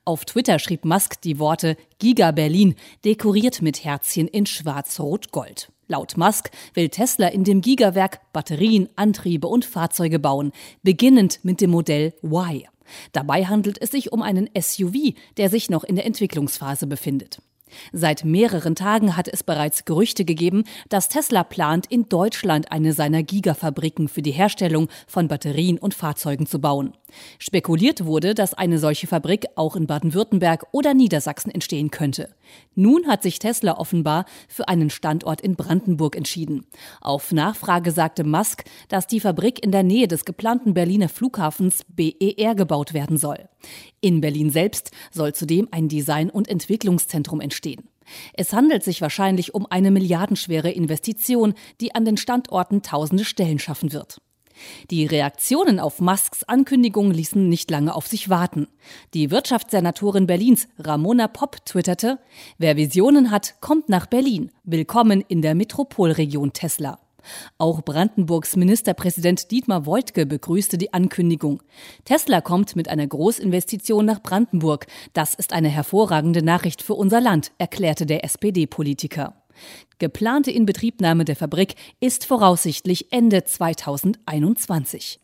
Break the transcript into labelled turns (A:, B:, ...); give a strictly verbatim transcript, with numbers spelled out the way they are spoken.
A: Auf Twitter schrieb Musk die Worte Giga Berlin, dekoriert mit Herzchen in Schwarz-Rot-Gold. Laut Musk will Tesla in dem Gigawerk Batterien, Antriebe und Fahrzeuge bauen, beginnend mit dem Modell Y. Dabei handelt es sich um einen S U V, der sich noch in der Entwicklungsphase befindet. Seit mehreren Tagen hat es bereits Gerüchte gegeben, dass Tesla plant, in Deutschland eine seiner Gigafabriken für die Herstellung von Batterien und Fahrzeugen zu bauen. Spekuliert wurde, dass eine solche Fabrik auch in Baden-Württemberg oder Niedersachsen entstehen könnte. Nun hat sich Tesla offenbar für einen Standort in Brandenburg entschieden. Auf Nachfrage sagte Musk, dass die Fabrik in der Nähe des geplanten Berliner Flughafens B E R gebaut werden soll. In Berlin selbst soll zudem ein Design- und Entwicklungszentrum entstehen. Es handelt sich wahrscheinlich um eine milliardenschwere Investition, die an den Standorten tausende Stellen schaffen wird. Die Reaktionen auf Musks Ankündigung ließen nicht lange auf sich warten. Die Wirtschaftssenatorin Berlins, Ramona Popp, twitterte: Wer Visionen hat, kommt nach Berlin. Willkommen in der Metropolregion Tesla. Auch Brandenburgs Ministerpräsident Dietmar Woidke begrüßte die Ankündigung. Tesla kommt mit einer Großinvestition nach Brandenburg. Das ist eine hervorragende Nachricht für unser Land, erklärte der S P D-Politiker. Geplante Inbetriebnahme der Fabrik ist voraussichtlich Ende zweitausendeinundzwanzig.